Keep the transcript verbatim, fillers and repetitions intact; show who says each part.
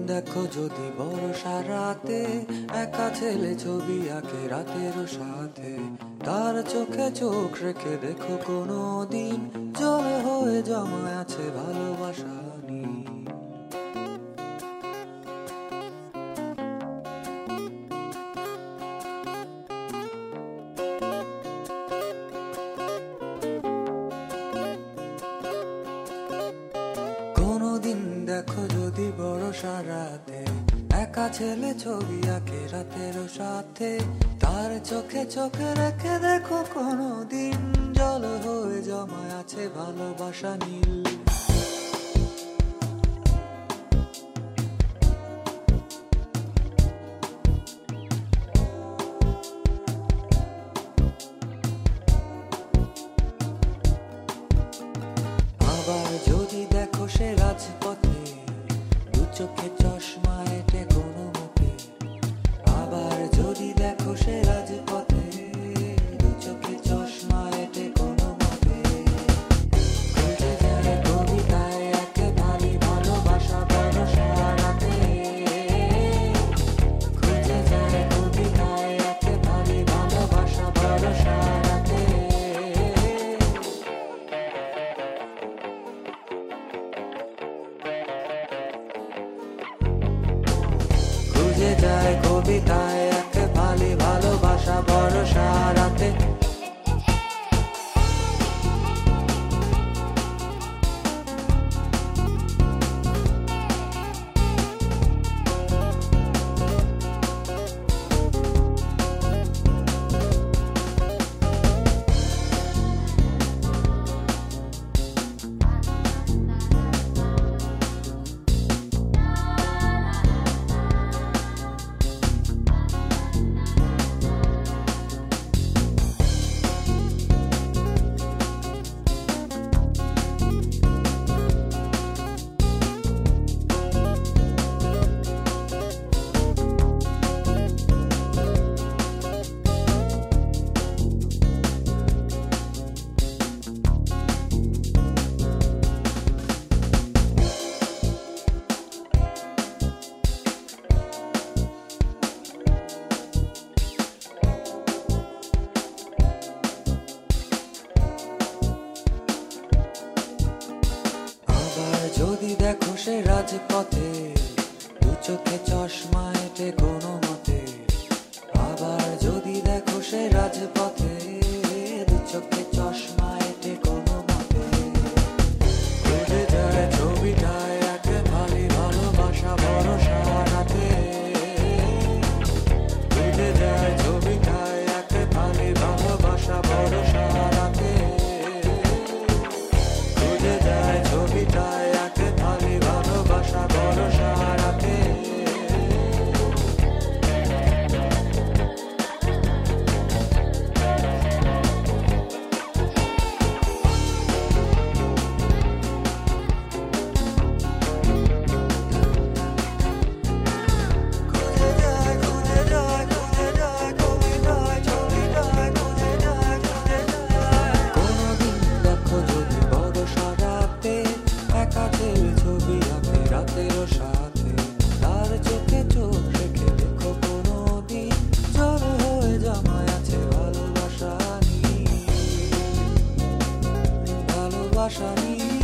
Speaker 1: দেখো যদি বর্ষা রাতে একা ছেলে ছবি আঁকে রাতের সাথে, তার চোখে চোখ রেখে দেখো কোনো দিন জল হয়ে জমা আছে ভালোবাসা নিয়ে। কোনদিন দেখো যদি বর্ষা রাতে একা ছেলে ছবি আঁকে রাতের সাথে, তার চোখে চোখে রেখে দেখো কোনদিন জল হয়ে জমা আছে ভালোবাসা নীল। আবার যদি দেখো সে রাজপথে দু চোখে চশমা এঁটে কোনো মতে, আবার যদি দেখো সে রাজপথে দু চোখে চশমা এঁটে কোনো মতে, খুঁজে যায় কবিতায় একে ভালি ভালোবাসা ভরসা রাতে, খুঁজে যায় কবিতায় একে ভালি ভালোবাসা ভরসা রাতে। খুঁজে যায় কবিতায় একে ভালি ভালোবাসা ভরসা রাতে। যদি দেখো সে রাজপথে দু চোখে চশমা এঁটে কোনো মতে, আবার যদি দেখো সে রাজপথে দু চোখে চশমা এঁটে কোনো মতে, খুঁজে যায় ছবিটায় একে ভালি ভালোবাসা ভরসা রাতে, খুঁজে যায় ছবিটায় একে ভালি ভালোবাসা ভরসা রাতে, খুঁজে যায় ছবিটায় ভালি ভালোবাসা ভরসা রাতে। ভালোবাসা নিয়ে